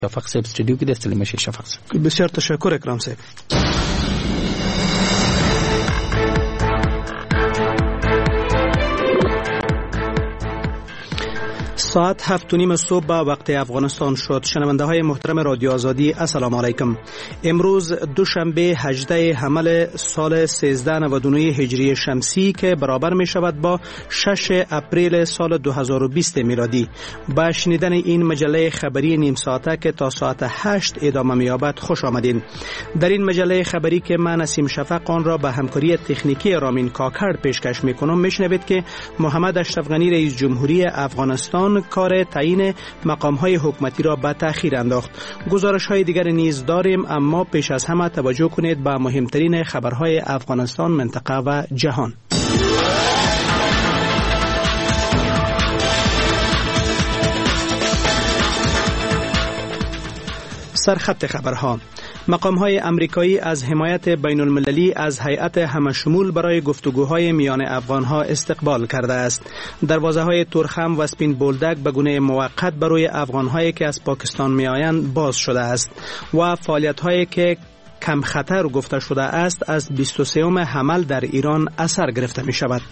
شفق صاحب استودیو کې د استلمه شي. شفق صاحب بسیار تشکر اکرام صاحب. ساعت 7:30 صبح به وقت افغانستان شد. شنونده های محترم رادیو آزادی السلام علیکم. امروز دوشنبه 18 حمل سال 1399 هجری شمسی که برابر می شود با 6 اپریل سال 2020 میلادی. با شنیدن این مجله خبری نیم ساعته که تا ساعت 8 ادامه می یابد خوش آمدین. در این مجله خبری که من نسیم شفق آن را به همکاری تکنیکی رامین کاکر پیشکش می کنم، میشنوید که محمد اشرف غنی رئیس جمهوری افغانستان کار تعیین مقام‌های حکومتی را به تأخیر انداخت. گزارش‌های دیگر نیز داریم، اما پیش از همه توجه کنید به مهمترین خبرهای افغانستان، منطقه و جهان. سرخط خبرها: مقام‌های امریکایی از حمایت بین المللی از هیئت همشمول برای گفتگوهای میان افغان‌ها استقبال کرده است. دروازه‌های تورخم و سپین بولدک به گونه موقت برای افغان‌هایی که از پاکستان میآیند باز شده است و فعالیت‌هایی که کم خطر گفته شده است از 23 حمل در ایران اثر گرفته می‌شود.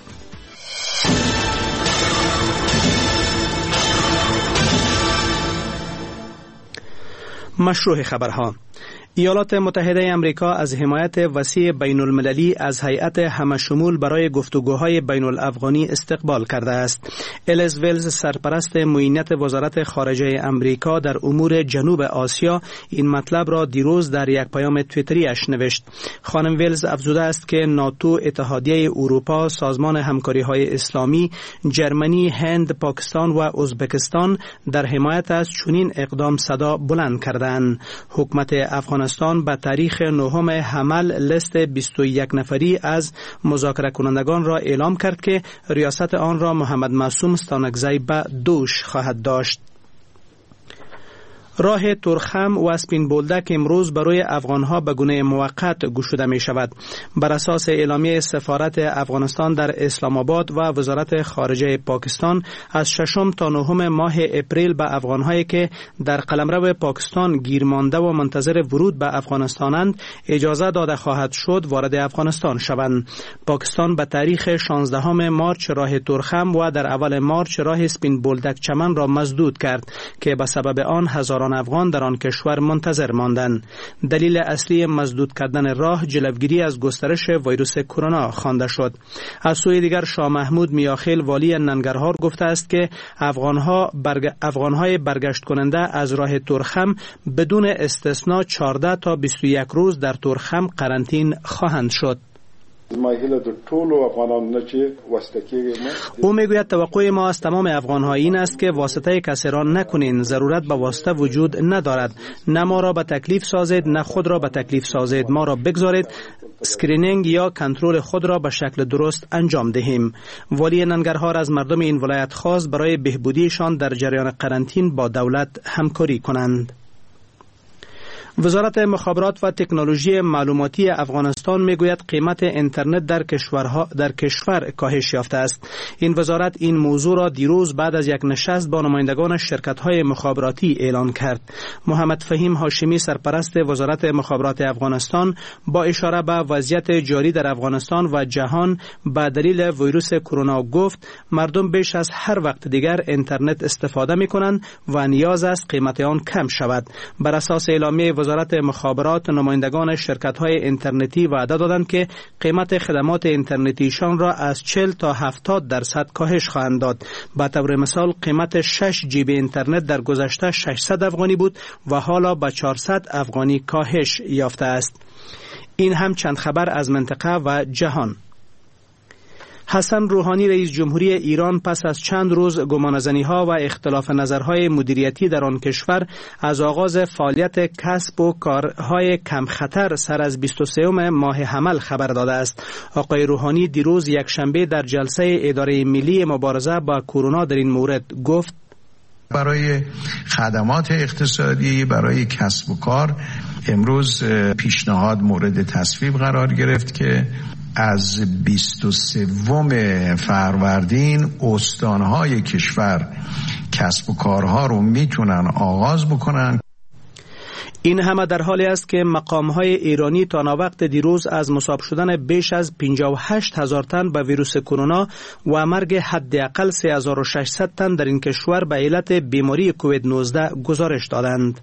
مشروع خبرها: ایالات متحده امریکا از حمایت وسیع بین المللی از هیئت همشمول برای گفتگوهای بین الافغانی استقبال کرده است. الیز ویلز، سرپرست معینت وزارت خارجه امریکا در امور جنوب آسیا، این مطلب را دیروز در یک پیام توییتریش نوشت. خانم ویلز افزوده است که ناتو، اتحادیه اروپا، سازمان همکاری‌های اسلامی، جرمنی، هند، پاکستان و ازبکستان در حمایت از چنین اقدام صدا بلند کردند. حکومت افغانستان به تاریخ 9 حمل لیست 21 نفری از مذاکره کنندگان را اعلام کرد که ریاست آن را محمد معصوم ستانکزی به دوش خواهد داشت. راه تورخم و سپین بولدک امروز برای افغانها به گونه موقت گشوده می شود. بر اساس اعلامیه سفارت افغانستان در اسلام آباد و وزارت خارجه پاکستان، از 6 تا 9 ماه اپریل به افغانهایی که در قلمرو پاکستان گیر مانده و منتظر ورود به افغانستانند اجازه داده خواهد شد وارد افغانستان شوند. پاکستان به تاریخ 16 مارچ راه تورخم و در اول مارچ راه سپین بولدک چمن را مسدود کرد که به سبب آن هزاران افغان در آن کشور منتظر ماندند. دلیل اصلی مسدود کردن راه جلوگیری از گسترش ویروس کرونا خوانده شد. از سوی دیگر شاه محمود میاخیل، والی ننگرهار، گفته است که افغانهای برگشت کننده از راه تورخم بدون استثنا 14 تا 21 روز در تورخم قرنطین خواهند شد. او میگوید توقع ما از تمام افغان‌ها این است که واسطه کسی را نکنین. ضرورت به واسطه وجود ندارد. نه ما را به تکلیف سازید، نه خود را به تکلیف سازید. ما را بگذارید اسکرینینگ یا کنترل خود را به شکل درست انجام دهیم. والی ننگرهار از مردم این ولایت خواست برای بهبودیشان در جریان قرنطین با دولت همکاری کنند. وزارت مخابرات و تکنولوژی معلوماتی افغانستان میگوید قیمت اینترنت در کشور کاهش یافته است. این وزارت این موضوع را دیروز بعد از یک نشست با نمایندگان شرکت‌های مخابراتی اعلان کرد. محمد فهیم هاشمی، سرپرست وزارت مخابرات افغانستان، با اشاره به وضعیت جاری در افغانستان و جهان به دلیل ویروس کرونا گفت مردم بیش از هر وقت دیگر اینترنت استفاده می‌کنند و نیاز است قیمت آن کم شود. بر اساس اعلامیه وزارت مخابرات، نمایندگان شرکت‌های اینترنتی وعده دادند که قیمت خدمات اینترنتیشان را از 40 تا 70% کاهش خواهند داد. به طور مثال قیمت 6 جیب اینترنت در گذشته 600 افغانی بود و حالا به 400 افغانی کاهش یافته است. این هم چند خبر از منطقه و جهان. حسن روحانی، رئیس جمهوری ایران، پس از چند روز گمانه‌زنی‌ها و اختلاف نظرهای مدیریتی در آن کشور از آغاز فعالیت کسب و کارهای کم خطر سر از 23 ماه حمل خبر داده است. آقای روحانی دیروز یکشنبه در جلسه اداره ملی مبارزه با کرونا در این مورد گفت برای خدمات اقتصادی، برای کسب و کار امروز پیشنهاد مورد تصویب قرار گرفت که از 23 فروردین استانهای کشور کسب و کارها رو میتونن آغاز بکنن. این همه در حالی است که مقام‌های ایرانی تا ناوقت دیروز از مصاب شدن بیش از 58,000 تن به ویروس کرونا و مرگ حداقل 3600 تن در این کشور به علت بیماری کووید 19 گزارش دادند.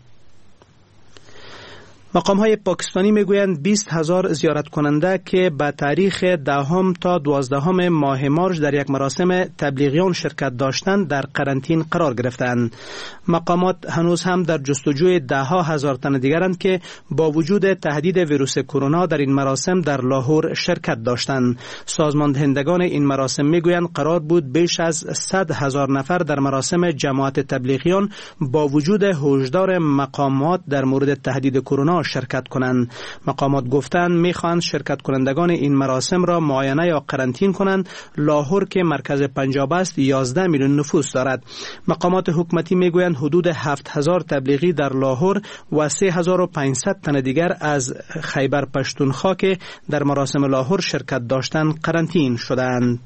مقام‌های پاکستانی میگویند 20,000 زیارت کننده که به تاریخ 10 تا 12 ماه مارس در یک مراسم تبلیغیان شرکت داشتند در قرنطین قرار گرفتند. مقامات هنوز هم در جستجوی 10,000 تن دیگرند که با وجود تهدید ویروس کرونا در این مراسم در لاهور شرکت داشتند. سازماندهندگان این مراسم میگویند قرار بود بیش از 100,000 نفر در مراسم جماعت تبلیغیان با وجود هشدار مقامات در مورد تهدید کرونا شرکت کنند. مقامات گفتند میخواهند شرکت کنندگان این مراسم را معاینه یا قرنطین کنند. لاهور که مرکز پنجاب است 11 میلیون نفوس دارد. مقامات حکومتی میگویند حدود 7,000 تبلیغی در لاهور و 3,500 تن دیگر از خیبر پشتونخوا که در مراسم لاهور شرکت داشتند قرنطین شدند.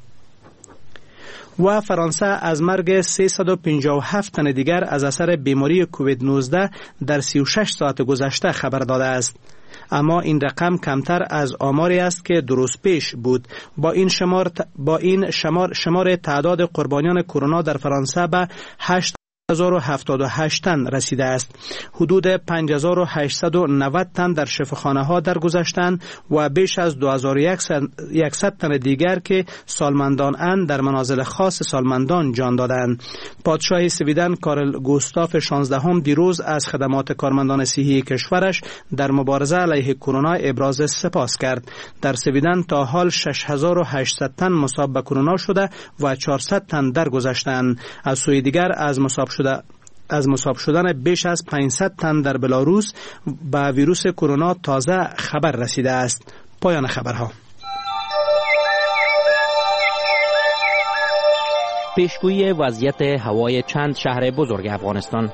و فرانسه از مرگ 357 تن دیگر از اثر بیماری کووید 19 در 36 ساعت گذشته خبر داده است. اما این رقم کمتر از آماری است که درست پیش بود. با این شمار تعداد قربانیان کرونا در فرانسه به 8,078 تن رسیده است. حدود 5,890 تن در شفاخانه ها درگذشتند و بیش از 2,100 تن دیگر که سالمندان اند در منازل خاص سالمندان جان دادند. پادشاه سویدن کارل گوستاف 16 دیروز از خدمات کارمندان صحی کشورش در مبارزه علیه کرونا ابراز سپاس کرد. در سویدن تا حال 6,800 تن مصاب به کرونا شده و 400 تن درگذشتند. از سوی دیگر از مصاب شدن بیش از 500 تن در بلاروس به ویروس کرونا تازه خبر رسیده است. پایان خبرها. پیشگویی وضعیت هوای چند شهر بزرگ افغانستان.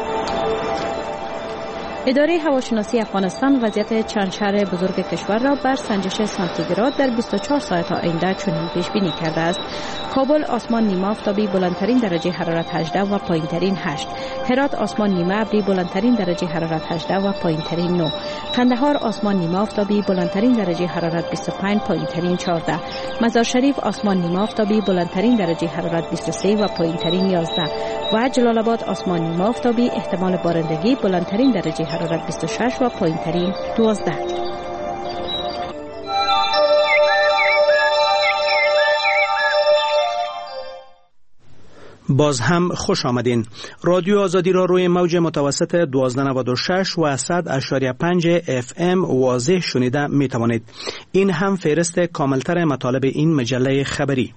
اداره هواشناسی افغانستان وضعیت چند شهر بزرگ کشور را بر سنجش سانتیگراد در 24 ساعت آینده چنین پیش بینی کرده است. کابل آسمان نیمه آفتابی بلندترین درجه حرارت 18 و پایینترین 8. هرات آسمان نیمه ابری بلندترین درجه حرارت 18 و پایینترین 9. قندهار آسمان نیمه آفتابی بلندترین درجه حرارت 25 پایینترین 14. مزار شریف آسمان نیمه آفتابی بلندترین درجه حرارت 23 و پایینترین 11. و جلال آباد آسمان نیمه آفتابی احتمال بارندگی بلندترین درجه حرارت 26 و پایینترین 12. باز هم خوش آمدین. رادیو آزادی را روی موج متوسط 1296 و 100.5 FM واضح شنیده می توانید. این هم فهرست کاملتر مطالب این مجله خبری.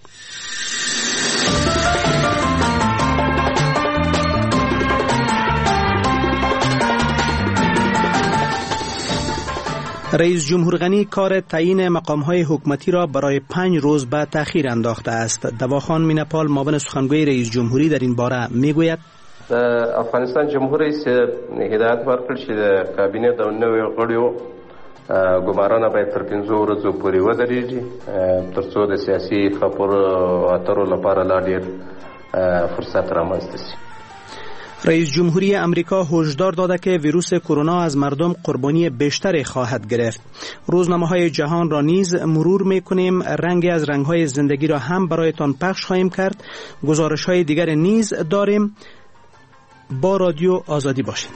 رئیس جمهور غنی کار تعیین مقام‌های حکومتی را برای 5 روز به تأخیر انداخته است. دواخان مینپال معاون سخنگوی رئیس جمهوری در این باره میگوید افغانستان جمهور رئیس هدایت ورکړ چې د کابینه د نویو غړیو ګمارنه باید تر 5 ورځو پورې ودرېږي ترڅو د سیاسي خبرو اترو لپاره لا ډېر فرصت رامنځته شي. رئیس جمهوری امریکا هشدار داده که ویروس کرونا از مردم قربانی بیشتری خواهد گرفت. روزنامه‌های جهان را نیز مرور می‌کنیم، رنگی از رنگ‌های زندگی را هم برایتان پخش خواهیم کرد. گزارش‌های دیگر نیز داریم. با رادیو آزادی باشید.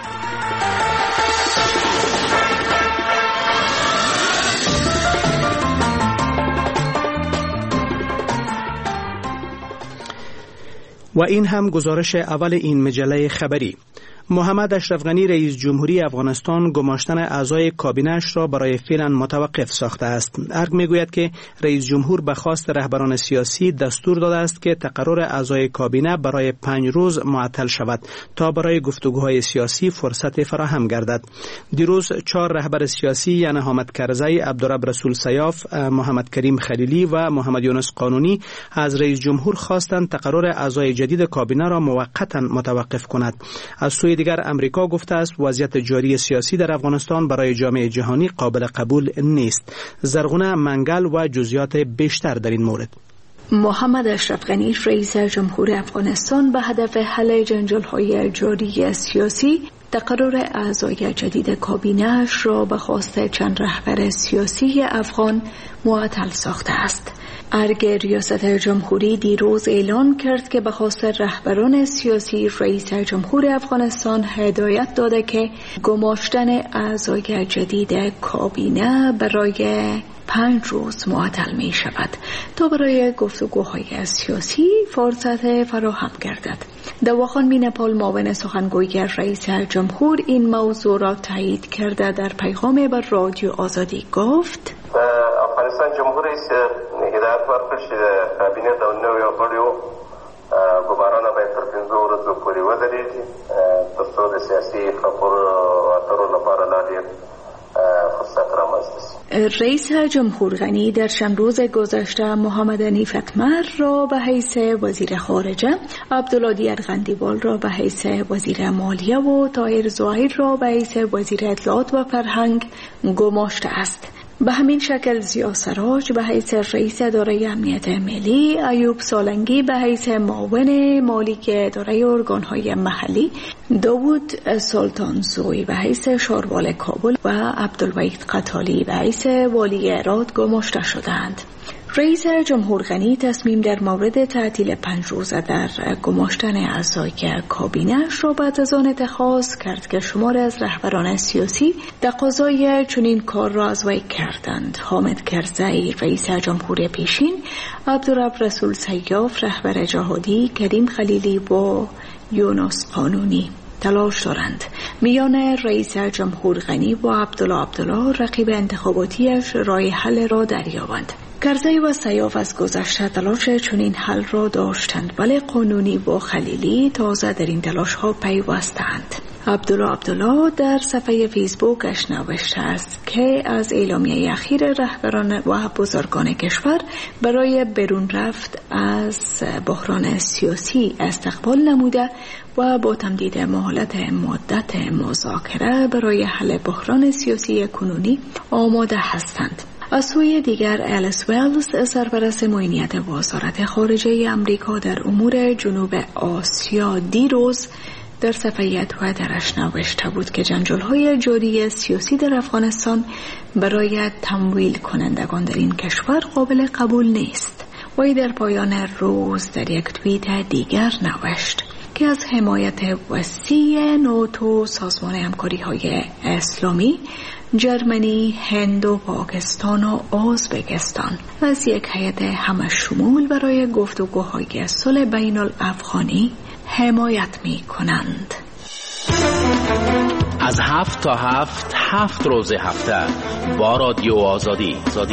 و این هم گزارش اول این مجله خبری. محمد اشرف غنی رئیس جمهوری افغانستان گماشتن اعضای کابینه‌اش را برای فعلا متوقف ساخته است. ارگ میگوید که رئیس جمهور به خواست رهبران سیاسی دستور داده است که تقرر اعضای کابینه برای 5 روز معطل شود تا برای گفتگوهای سیاسی فرصت فراهم گردد. دیروز 4 رهبر سیاسی یعنی حامد کرزی، عبدالرب رسول سیاف، محمد کریم خلیلی و محمد یونس قانونی از رئیس جمهور خواستند تقرر اعضای جدید کابینه را موقتا متوقف کند. از سوی دیگر امریکا گفته است وضعیت جاری سیاسی در افغانستان برای جامعه جهانی قابل قبول نیست. زرغونه منگل و جزئیات بیشتر در این مورد. محمد اشرف غنی رئیس جمهور افغانستان به هدف حل جنجال‌های جاری سیاسی تقرر اعضای جدید کابینه‌اش را به خواست چند رهبر سیاسی افغان معطل ساخته است. ارگ ریاست جمهوری دیروز اعلان کرد که به خواست رهبران سیاسی رئیس جمهور افغانستان هدایت داده که گماشتن اعضای جدید کابینه برای 5 روز معطل می شود تا برای گفتگوهای سیاسی فرصت فراهم گردد. دواخان مینپال معاون سخنگوی رئیس جمهور این موضوع را تایید کرده در پیغام بر رادیو آزادی گفت: افغانستان جمهوری هدایت ورکړ چې کابینه د نویو غړیو ګمارنه باید تر 5 ورځو پورې ودرېږي تر څو د سیاسي خبرو اترو لپاره لا ډېر فرصت رامنځته شي. رئیس جمهور غنی در چند روز گذشته محمد حنیف اتمر را به حیث وزیر خارجه، عبدالله دیرغندیوال را به حیث وزیر مالیه و طاهر ظاهر را به حیث وزیر اطلاعات و فرهنگ گماشته است. به همین شکل ضیا سراج به حیث رئیس اداره امنیت ملی، ایوب سالنگی به حیث معاون مالی اداره ارگانهای محلی، داوود سلطانزوی به حیث شاروال کابل و عبدالوحید قتالی به حیث والی هرات گماشته شدند. رئیس جمهور غنی تصمیم در مورد تعطیل 5 روزه در گماشتن اعضای کابینه‌اش را بعد از آن اتخاذ کرد که شمار از رهبران سیاسی تقاضای چنین کار را از وی کردند. حامد کرزی رئیس جمهور پیشین، عبدالرب رسول سیاف رهبر جهادی، کریم خلیلی و یونس قانونی تلاش دارند میان رئیس جمهور غنی و عبدالله رقیب انتخاباتیش راه حل را دریابند. کرزی و سیاف از گذشته تلاش چنین حل را داشتند، ولی قانونی و خلیلی تازه در این تلاش ها پیوستند. عبدالله در صفحه فیسبوکش نوشته است که از اعلامیه اخیر رهبران و بزرگان کشور برای برون رفت از بحران سیاسی استقبال نموده و با تمدید مهلت مدت مذاکره برای حل بحران سیاسی کنونی آماده هستند. از سوی دیگر الیس ویلز سرپرست معینیت وزارت خارجه امریکا در امور جنوب آسیا دیروز در صفحه توییترش نوشته بود که جنجال‌های جاری سیاسی در افغانستان برای تمویل کنندگان در این کشور قابل قبول نیست. وی در پایان روز در یک توییت دیگر نوشت که از حمایت وسیع ناتو، سازمان همکاری‌های اسلامی، جرمنی، هند و پاکستان و ازبکستان از یک هیئت همشمول برای گفتگوهای صلح بین الافغانی حمایت می کنند. از 7 تا 7 روز هفته با رادیو آزادی.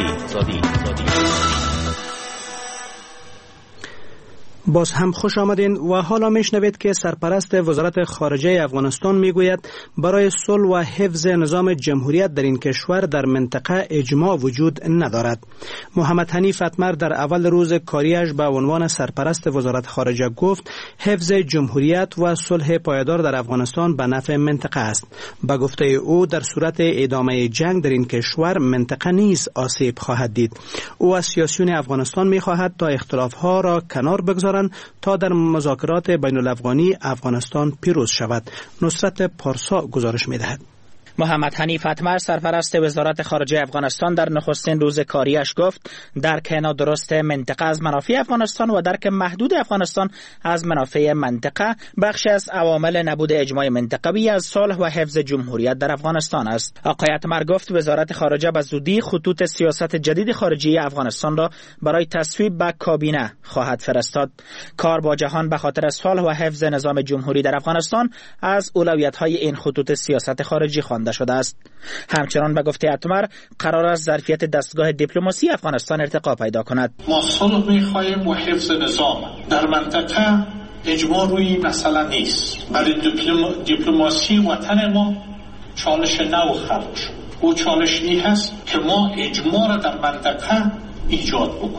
باز هم خوش آمدین و حالا میشنوید که سرپرست وزارت خارجه افغانستان میگوید برای صلح و حفظ نظام جمهوریت در این کشور در منطقه اجماع وجود ندارد. محمد حنیف اتمر در اول روز کاریش به عنوان سرپرست وزارت خارجه گفت حفظ جمهوریت و صلح پایدار در افغانستان به نفع منطقه است. به گفته او در صورت ادامه جنگ در این کشور منطقه نیز آسیب خواهد دید. او از سیاسیون افغانستان میخواهد تا اختلافها را کنار بگذارند تا در مذاکرات بین الافغانی افغانستان پیروز شود. نصرت پارسا گزارش می‌دهد. محمد حنیف اتمر سرپرست وزارت خارجه افغانستان در نخستین روز کاریش گفت درک نادرست منطقه از منافع افغانستان و درک محدود افغانستان از منافع منطقه بخشی از عوامل نبود اجماع منطقوی از صلح و حفظ جمهوریت در افغانستان است. آقای اتمر گفت وزارت خارجه به زودی خطوط سیاست جدید خارجی افغانستان را برای تصویب به کابینه خواهد فرستاد. کار با جهان به خاطر صلح و حفظ نظام جمهوری در افغانستان از اولویت‌های این خطوط سیاست خارجی خوانده شده است. همچنان به گفته اتمر قرار است ظرفیت دستگاه دیپلماسی افغانستان ارتقا پیدا کند. ما صلح می‌خواهیم و حفظ نظام در منطقه اجماع روی مسئله نیست. برای دیپلماسی وطن ما چالش نو خلق شد. او چالش این هست که ما اجماع را در منطقه ایجاد بکنیم.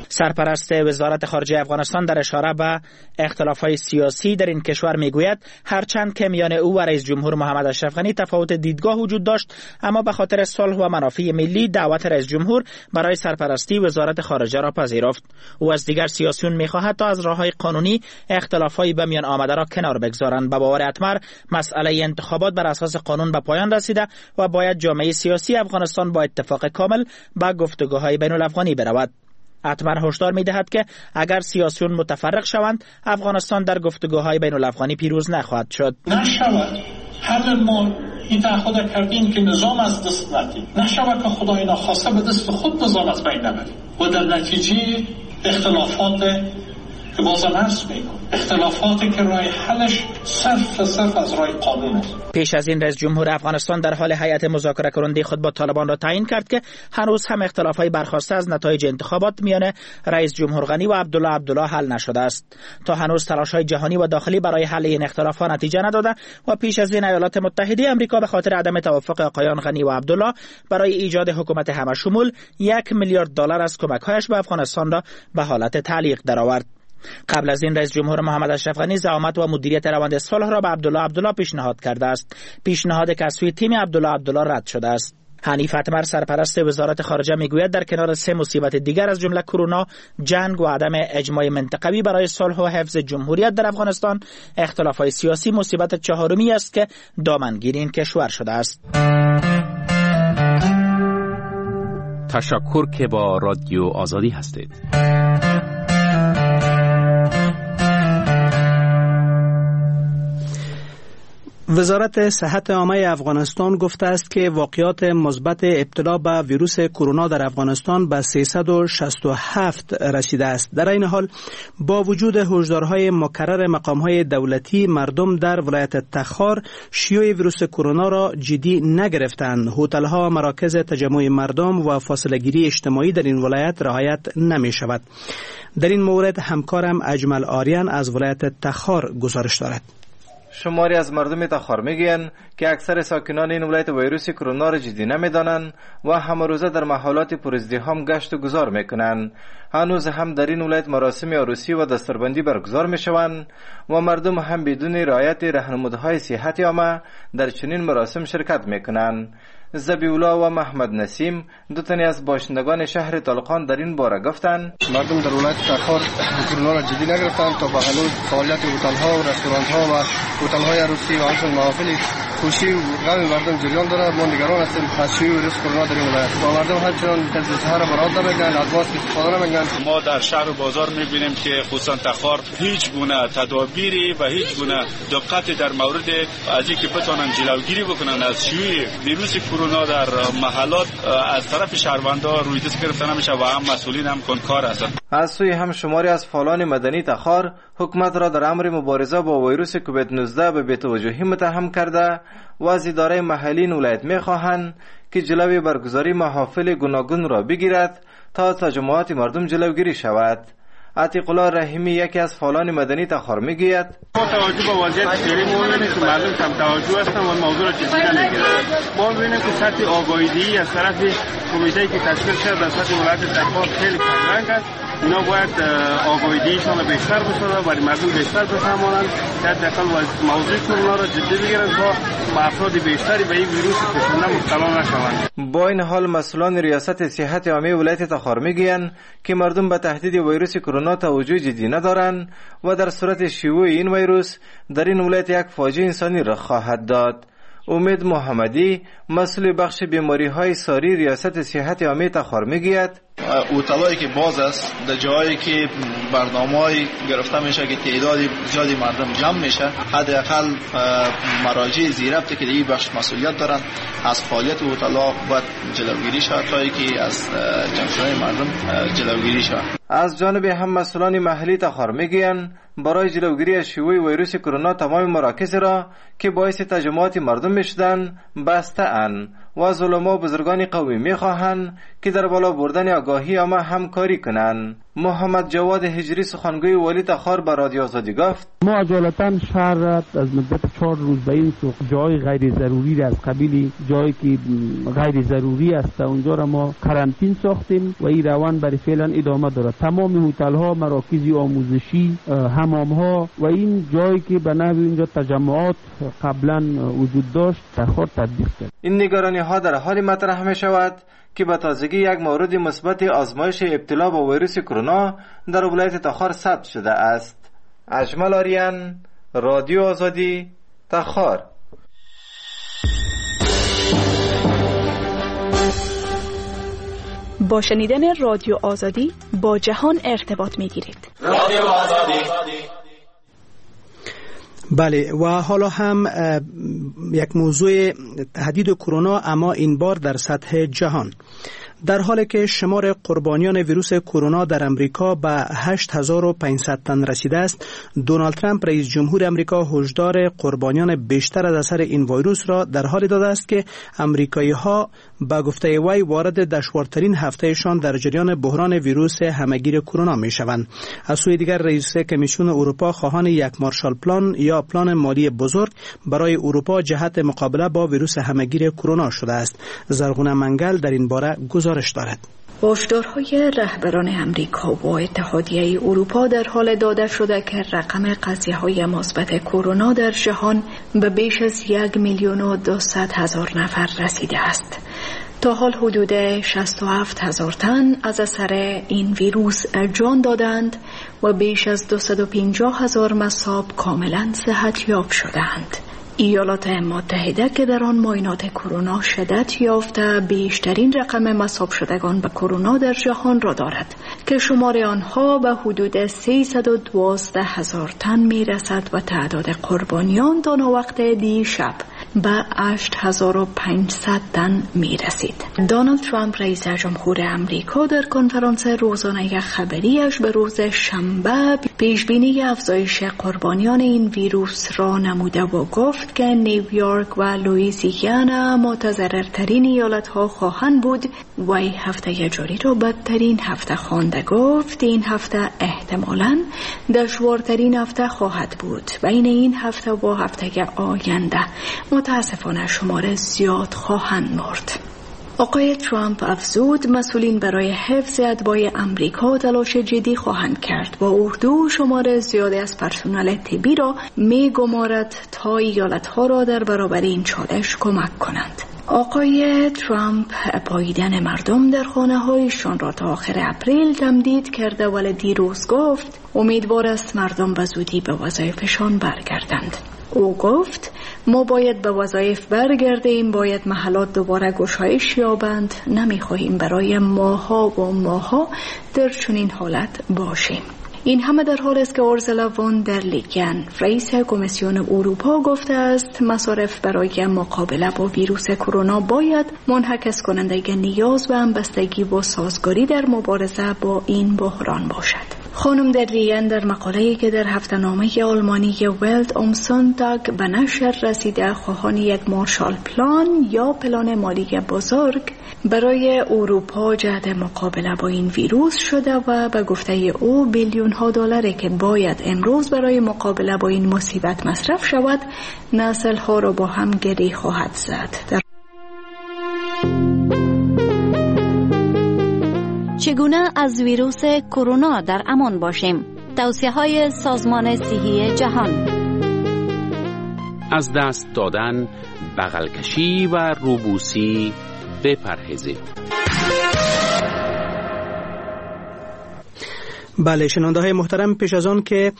سرپرست وزارت خارجه افغانستان در اشاره به اختلافات سیاسی در این کشور میگوید هرچند که میان او و رئیس جمهور محمد اشرف غنی تفاوت دیدگاه وجود داشت، اما به خاطر صلح و منافع ملی دعوت رئیس جمهور برای سرپرستی وزارت خارجه را پذیرفت. او از دیگر سیاسیون میخواهد تا از راههای قانونی اختلافات به میان آمده را کنار بگذارند. به باور اتمر مسئله انتخابات بر اساس قانون به پایان رسیده و باید جامعه سیاسی افغانستان با اتفاق کامل به گفتگوهای بین الافغانی برود. اتمر هشدار می‌دهد که اگر سیاسیون متفرق شوند، افغانستان در گفتگوهای بین الافغانی پیروز نخواهد شد. نشود هر ما این تعهد کردیم که نظام از دست ندیم، نشود که خدای ناخواسته به دست خود نظام از بین نبریم و در نتیجه اختلافات که بازم عرض میکنم اختلافاتی که راه حلش صرف از راه قانون است. پیش از این رئیس جمهور افغانستان در حال هیئت مذاکره کننده خود با طالبان را تعیین کرد که هنوز هم اختلافات برخاسته از نتایج انتخابات میان رئیس جمهور غنی و عبدالله حل نشده است. تا هنوز تلاش‌های جهانی و داخلی برای حل این اختلافات نتیجه نداده و پیش از این ایالات متحده آمریکا به خاطر عدم توافق آقایان غنی و عبدالله برای ایجاد حکومت همشمول $1 میلیارد از کمک‌هایش به افغانستان را به حالت تعلیق درآورد. قبل از این رئیس جمهور محمد اشرف غنی زعامت و مدیریت روند صلح را به عبدالله پیشنهاد کرده است. پیشنهاد که از سوی تیم عبدالله رد شده است. حنیف اتمر سرپرست وزارت خارجه میگوید در کنار 3 مصیبت دیگر از جمله کرونا، جنگ و عدم اجماع منطقوی برای صلح و حفظ جمهوریت در افغانستان، اختلافات سیاسی مصیبت چهارمی است که دامنگیر این کشور شده است. تشکر که با رادیو آزادی هستید. وزارت صحت عامه افغانستان گفته است که واقعات مثبت ابتلا به ویروس کرونا در افغانستان به 367 رسیده است. در این حال با وجود هشدارهای مکرر مقامهای دولتی، مردم در ولایت تخار شیوع ویروس کرونا را جدی نگرفتند. هتل‌ها، مراکز تجمع مردم و فاصله گیری اجتماعی در این ولایت رعایت نمی شود. در این مورد همکارم اجمل آریان از ولایت تخار گزارش دارد. شماری از مردم تخار میگویند که اکثر ساکنان این ولایت ویروس کرونا را جدی نمیدانند و همه روزه در محلات پرازدحام گشت و گذار میکنند. هنوز هم در این ولایت مراسم عروسی و دستربندی برگزار میشوند و مردم هم بدون رعایت راهنمودهای صحت عامه در چنین مراسم شرکت میکنند. زبیولا و محمد نسیم دو تنی از باشندگان شهر طالقان در این باره گفتند مردم در ولایت تخار کرونا را جدی نگرفتند تا به هنوز فعالیت هتل‌ها و رستوران‌ها و هتل‌های عروسی و همچنین محافل خوشی و غم مردم جریان دارد. ما نگران هستیم از شیوع ویروس کرونا در این ولایت و مردم همچنان تجهیزات را برآورده نمی‌کنند، از ماسک استفاده نمی‌کنند. ما در شهر و بازار می‌بینیم که خصوصا تخار هیچ گونه تدابیری و هیچ گونه دقتی در مورد از اینکه بتوانند جلوگیری بکنند از شیوع ویروس کرونا در محلات از طرف شهروندان روی دست گرفته نمیشه و هم مسئولین هم کنکار هستند. از سوی هم شماری از فعالان مدنی تخار حکومت را در امر مبارزه با ویروس کووید 19 به بی‌توجهی متهم کرده و از اداره محلی ولایت می‌خواهند که جلوی برگزاری محافل گوناگون را بگیرد تا تجمعات مردم جلوگیری شود. عتیق الله رحیمی یکی از فعالان مدنی تخار میگوید با توجه به وضعیت فعلی ما می‌بینیم که مردم کم توجه هستند و موضوع را جدی نمی‌گیرند. ما می‌بینیم که سطح آگاهی از طرف کمیته‌ای که تشکیل شده در سطح ولایت تخار خیلی کمرنگ است. اینا باید آگاهیشان را بیشتر بسازند برای مردم بیشتر بفهمانند که حداقل موضوع کرونا را جدی بگیرند تا افراد بیشتری به این ویروس کشنده مبتلا نشوند. با این حال مسئولان ریاست صحت عامه ولایت تخار میگویند که مردم به تهدید ویروس کرونا توجه جدی ندارند و در صورت شیوع این ویروس در این ولایت یک فاجعه انسانی رخ خواهد داد. امید محمدی مسئول بخش بیماری‌های ساری ریاست صحت عامه تخار میگوید هتل‌هایی که باز است در جایی که برنامه‌ای گرفته میشه که تعداد زیادی مردم جمع میشه، حداقل مراجع زیربطی که این بخش مسئولیت دارن از فعالیت هتل‌ها باید جلوگیری شود تا اینکه از جمع شدن مردم جلوگیری شود. از جانب هم مسئولان محلی تخار میگویند برای جلوگیری از شیوع ویروس کرونا تمام مراکز را که باعث تجمعات مردم میشدند بسته اند و از علما و بزرگان قومی میخواهند که در بالا بردن آگاهی عامه همکاری کنند. محمد جواد هجری سخنگوی والی تخار به رادیو آزادی گفت ما عجالتا شهر را از مدت 4 روز به این سو جای غیر ضروری را از قبیل جایی که غیر ضروری است اونجا را ما کرانتین ساختیم و این روند برای فعلا ادامه دارد. تمام هتل ها، مراکز آموزشی، حمام ها و این جایی که به نحو اینجا تجمعات قبلا وجود داشت تخار تطبیق کرد. این نگرانی ها در حال مطرح می شود که به تازگی یک مورد مثبت آزمایش ابتلا با ویروس کرونا در ولایت تخار ثبت شده است. اجمل آریان، رادیو آزادی، تخار. با شنیدن رادیو آزادی با جهان ارتباط می‌گیرید. رادیو آزادی. بله و حالا هم یک موضوع تهدید کرونا، اما این بار در سطح جهان. در حالی که شمار قربانیان ویروس کرونا در امریکا به 8500 تن رسیده است، دونالد ترامپ رئیس جمهور امریکا هشدار قربانیان بیشتر از اثر این ویروس را در حالی داده است که امریکایی‌ها به گفته وی وارد دشوارترین هفتهشان در جریان بحران ویروس همه‌گیر کرونا می‌شوند. از سوی دیگر رئیس کمیسیون اروپا خواهان یک مارشال پلان یا پلان مالی بزرگ برای اروپا جهت مقابله با ویروس همه‌گیر کرونا شده است. زرغونه منگل در این باره گزارش دارد. هشدارهای رهبران امریکا و اتحادیه اروپا در حال داده شده که رقم قضیه‌های مثبت کرونا در جهان به بیش از 1,200,000 نفر رسیده است. تا حال حدود 67,000 تن از اثر این ویروس جان دادند و بیش از 250,000 مصاب کاملا صحتیاب شدند. ایالات متحده که در آن معاینات کرونا شدت یافته بیشترین رقم مصاب شدگان به کرونا در جهان را دارد که شمار آنها به حدود 312,000 تن می رسد و تعداد قربانیان تا وقت دیشب به 8,500 تن می رسید. دونالد ترامپ رئیس جمهور امریکا در کنفرانس روزانه خبریش به روز شنبه پیشبینی افزایش قربانیان این ویروس را نموده و گفت که نیویورک و لوئیزیانا متضررترین ایالت‌ها خواهند بود و این هفته جاری را بدترین هفته خوانده. گفت این هفته احتمالاً دشوارترین هفته خواهد بود. بین این هفته و هفته آینده متاسفانه شمار زیاد خواهند مرد. آقای ترامپ افزود مسئولین برای حفظ اتباع امریکا تلاش جدی خواهند کرد و اردو شمار زیادی از پرسنل طبی را می گمارد تا ایالتها را در برابر این چالش کمک کنند. آقای ترامپ پاییدن مردم در خانه هایشان را تا آخر اپریل تمدید کرده ولی دیروز گفت امیدوار است مردم به زودی به وظایفشان برگردند. او گفت ما باید به وظایف برگردیم، باید محلات دوباره گشایش یابند، نمیخواهیم برای ماها و ماها در چنین حالت باشیم. این همه در حالی است که اورسولا وان در لیین رئیس کمیسیون اروپا گفته است مصارف برای مقابله با ویروس کرونا باید منعکس کننده نیاز به همبستگی و سازگاری در مبارزه با این بحران باشد. خانم در لیین در مقاله‌ای که در هفته‌نامه آلمانی ولت ام سونتاگ به نشر رسیده خواهان یک مارشال پلان یا پلان مالی بزرگ برای اروپا جهت مقابله با این ویروس شده و به گفته او بیلیون ها دلاری که باید امروز برای مقابله با این مصیبت مصرف شود نسل ها را با هم گره خواهد زد. چگونه از ویروس کرونا در امان باشیم؟ توصیه‌های سازمان صحی جهان. از دست دادن، بغل کشی و روبوسی بپرهیزید. بله شنونده های محترم، پیش از آن که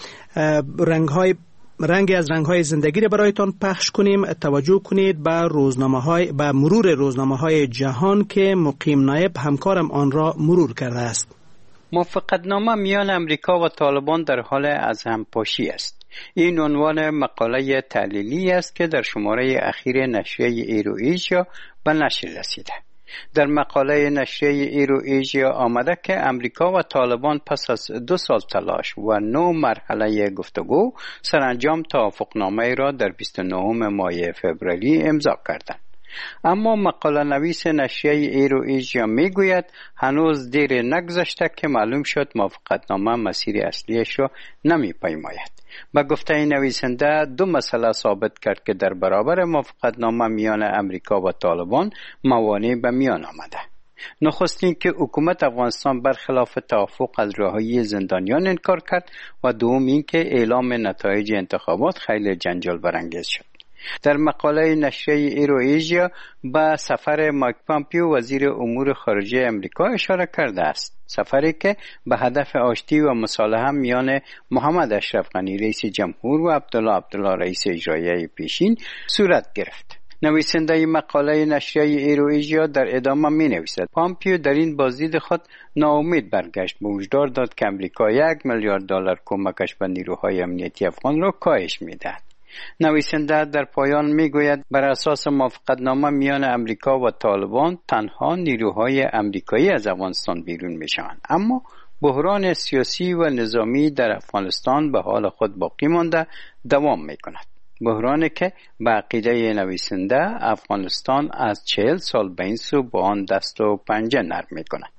رنگی از رنگ‌های زندگی را برایتان پخش کنیم، توجه کنید به مرور روزنامه‌های جهان که مقیم نایب همکارم آن را مرور کرده است. موافقتنامه میان امریکا و طالبان در حال از همپاشی است. این عنوان مقاله تحلیلی است که در شماره اخیر نشریه ایروایژیا به نشر رسیده. در مقاله نشریه ایروایژیا آمده که امریکا و طالبان پس از 2 سال تلاش و 9 مرحله گفتگو سرانجام توافقنامه را در 29 ماه فوریه امضا کردند. اما مقاله نویس نشریه ایرو ایژیا میگوید هنوز دیر نگذشته که معلوم شد موافقتنامه مسیر اصلیش را نمیپیماید. با گفته نویسنده دو مسئله ثابت کرد که در برابر موافقتنامه میان امریکا و طالبان موانع به میان آمده. نخستین که حکومت افغانستان برخلاف توافق از رهایی زندانیان انکار کرد و دوم این که اعلام نتایج انتخابات خیلی جنجال برانگیز شد. در مقاله نشریه ایرو ایژیا به سفر مایک پامپیو وزیر امور خارجه امریکا اشاره کرده است. سفری که به هدف آشتی و مصالحه میان محمد اشرف غنی رئیس جمهور و عبدالله رئیس اجرایی پیشین صورت گرفت. نویسنده مقاله نشریه ایرو ایژیا در ادامه می نویسد پامپیو در این بازدید خود ناامید برگشت و هشدار داد که امریکا $1 میلیارد کمکش به نیروهای امنیتی افغان را کاهش می دهد. نویسنده در پایان می گوید بر اساس موافقتنامه میان امریکا و طالبان تنها نیروهای امریکایی از افغانستان بیرون می شوند، اما بحران سیاسی و نظامی در افغانستان به حال خود باقی مانده دوام می کند. بحرانی که به عقیده نویسنده افغانستان از 40 سال به این سو با آن دست و پنجه نرم می کند.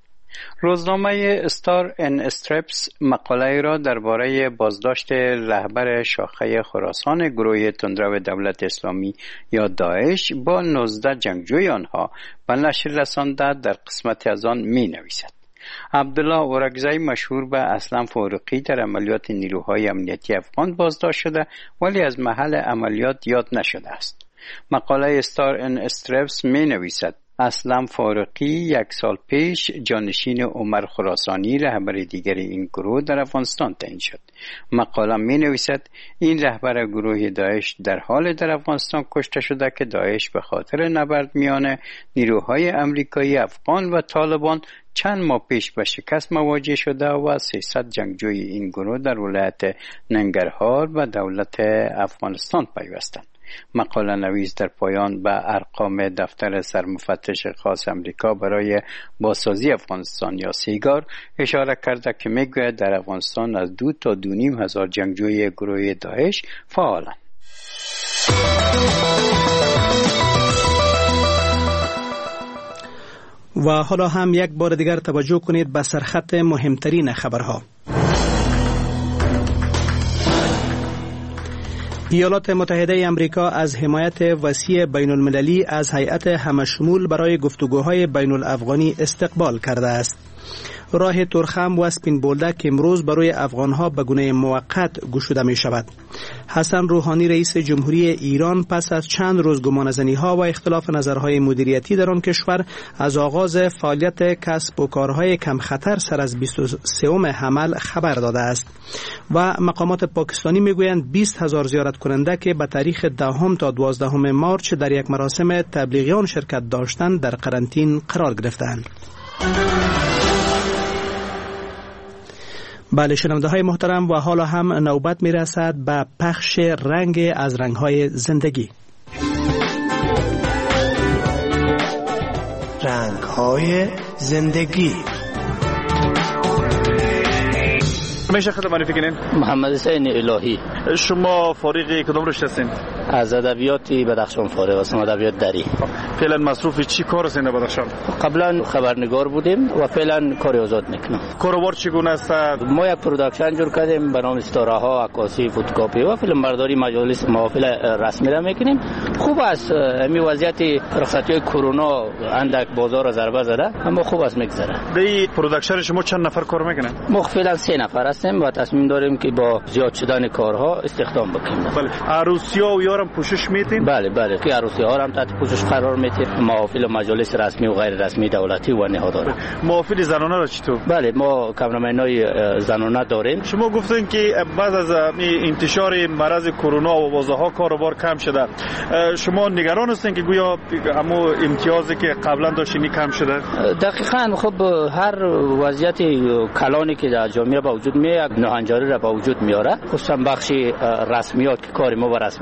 روزنامه استار ان استرپس مقاله را درباره بازداشت رهبر شاخه خراسان گروه تندرو دولت اسلامی یا داعش با 19 جنگجوی آنها به نشر رسانده در قسمت از آن می نویسد. عبدالله اورگزی مشهور به اسلم فاروقی در عملیات نیروهای امنیتی افغان بازداشت شده ولی از محل عملیات یاد نشده است. مقاله استار ان استرپس می نویسد اسلم فاروقی 1 سال پیش جانشین عمر خراسانی رهبر دیگر این گروه در افغانستان تعیین شد. مقاله می نویسد این رهبر گروه داعش در حال در افغانستان کشته شده که داعش به خاطر نبرد میان نیروهای امریکایی افغان و طالبان چند ماه پیش به شکست مواجه شده و 300 جنگجوی این گروه در ولایت ننگرهار و دولت افغانستان پیوستند. مقاله نویس در پایان به ارقام دفتر سرمفتش خاص امریکا برای بازسازی افغانستان یا سیگار اشاره کرده که میگوید در افغانستان از 2 تا 2.5 هزار جنگجوی گروه داعش فعالند. و حالا هم یک بار دیگر توجه کنید به سرخط مهمترین خبرها. ایالات متحده امریکا از حمایت وسیع بین المللی از هیئت همشمول برای گفتگوهای بین الافغانی استقبال کرده است. راه ترخم و سپین بولده که امروز برای افغانها به گونه موقت گشوده می شود. حسن روحانی رئیس جمهوری ایران پس از چند روز گمانه‌زنی‌ها و اختلاف نظرهای مدیریتی در آن کشور از آغاز فعالیت کسب و کارهای کم خطر سر از 23 حمل خبر داده است و مقامات پاکستانی میگویند 20,000 زیارت کننده که به تاریخ 10 تا 12 مارچ در یک مراسم تبلیغیان شرکت داشتند در قرنطین قرار گرفتند. بله شنونده های محترم، و حالا هم نوبت می رسد به پخش رنگ از رنگ های زندگی. رنگ های زندگی. میشه خود معرفی کنین؟ محمد حسین الهی. شما فارغ کدام رشته هستین؟ از ادبیات بدخشان فارغ هستم، ادبیات دری. فعلا مصروف چی کار هستین در بدخشان؟ قبلا خبرنگار بودیم و فعلا کار آزاد میکنم. کاروبار چگونه است؟ ما یک پروداکشن جور کردیم به نام استاره ها، عکاسی، فوتوکاپی و فیلم برداری، مجالس محافل رسمی را میکنیم. خوب است. می وضعیت رخصتی های کرونا اندک بازار را ضربه زده، اما خوب است میگذره. در پروداکشن شما چند نفر کار میکنن؟ ما فعلا 3 نفر هستیم و تصمیم داریم که با زیاد شدن کارها استخدام بکنیم. بله. عروسی‌ها و یارم پوشش میتین؟ بله که عروسی‌ها هم تحت پوشش قرار میتین. محافل مجالس رسمی و غیر رسمی دولتی و نهادار. محافل زنانه را چطور؟ بله ما کامرامنای زنانه داریم. شما گفتین که بعد از انتشار مرض کرونا و بازارها کاروبار کم شده. شما نگران هستین که گویا اما امتیازی که قبلا داشتین کم شده؟ دقیقاً. خب هر وضعیت کلانی که در جامعه با وجود میاد ناهنجاری را با وجود میاره، خصوصا بخش رسمیات که کار ما با رسمیات بند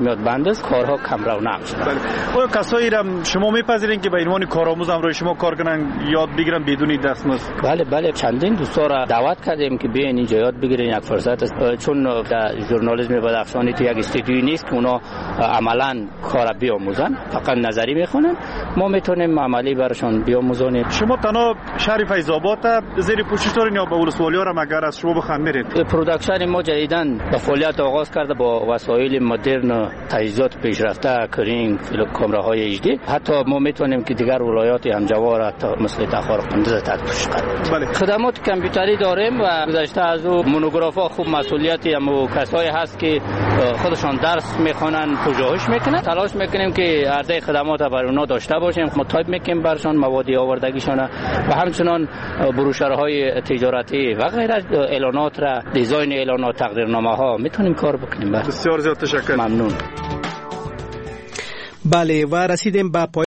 است کارها کم رونق شده. بله. کسایی را شما میپذیرین که به عنوان کارآموز همراه شما کار کنن یاد بگیرن بدون دستمزد؟ بله چندین دوستا را دعوت کردیم که بیاین اینجا یاد بگیرین، یک فرصت است. چون در ژورنالیسم بدخشانی تو یک استودیوی نیست که اونا عملا کار بیاموزن، فقط نظری میخونن. ما میتونیم عملی براشون بیاموزونیم. شما تنها شهر فیض آباد زیر پوشش دارین یا به ولسوالی‌ها هم اگر از شما بخوام میرید؟ پروداکشن ما جدیداً به فعالیت آغاز کرده با وسایل مدرن، تجهیزات پیشرفته، کرینگ، کامراهای HD. حتی ما میتونیم که دیگر ولایات همجوار مثل تخار قندز تدبیر کنیم. بله. خدمات کامپیوتری داریم و گذشته از او مونوگراف‌ها خوب مسئولیتی هم کسایی هست که خودشان درس میخوانن پژوهش میکنن. تلاش میکنیم که عرضه خدمات بر اونها داشته باشیم. ما تایپ میکنیم برشان مواد آوردگیشان و همچنان بروشورهای تجارتی و غیره، اعلانات را، دیزاین اعلانات، تقدیرنامه ها میتونیم کار بکنیم. بسیار زیاد تشکر. ممنون. بله و رسیدیم به